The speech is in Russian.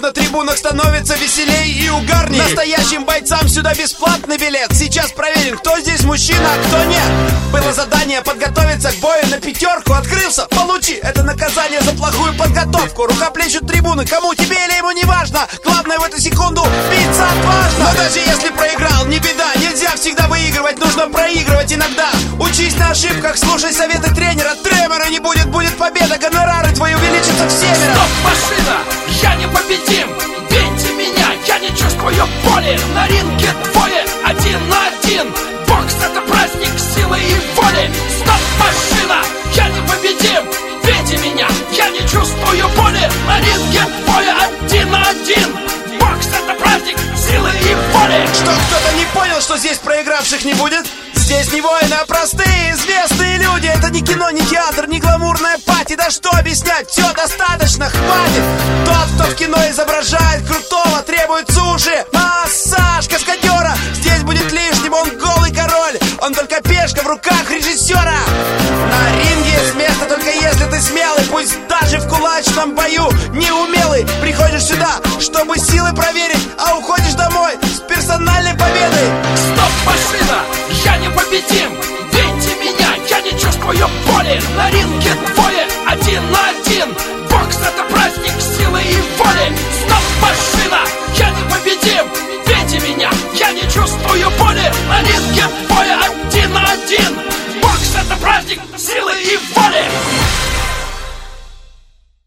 на трибунах становится веселей и угарней. Настоящим бойцам сюда бесплатный билет. Сейчас проверим, кто здесь мужчина, а кто нет. Было задание подготовиться к бою на 5. Открылся, получи, это наказание за плохую подготовку. Рукоплещут трибуны, кому, тебе или ему, не важно. Главное в эту секунду биться отважно. Но даже если проиграл, не беда, нельзя всегда выигрывать, нужно проигрывать иногда. Учись на ошибках, слушай советы тренера. Тремора не будет, будет победа, гонорары твои увеличатся в 7. Стоп, машина, я непобедим. Бейте меня, я не чувствую боли. На ринге двое, 1 на 1. Бокс — это праздник силы и воли. Стоп, машина, я непобедим. Бейте меня, я не чувствую боли. На ринге двое, 1 на 1. Бокс — это праздник силы и воли. Что, кто-то не понял, что здесь проигравших не будет? Здесь не воины, а простые, известные люди. Это не кино, не театр, не гламурная пати. Да что объяснять, все достаточно, хватит. Тот, кто в кино изображает крутого, требует суши, массаж каскадера. Здесь будет лишним, он голый король. Он только пешка в руках режиссера. На ринге есть место только если ты смелый. Пусть даже в кулачном бою неумелый. Приходишь сюда, чтобы силы проверить, а уходишь домой с персональной победой. Стоп, машина, я непобедим. Бейте меня, я не чувствую боли. На ринге двое, 1 на 1. Бокс — это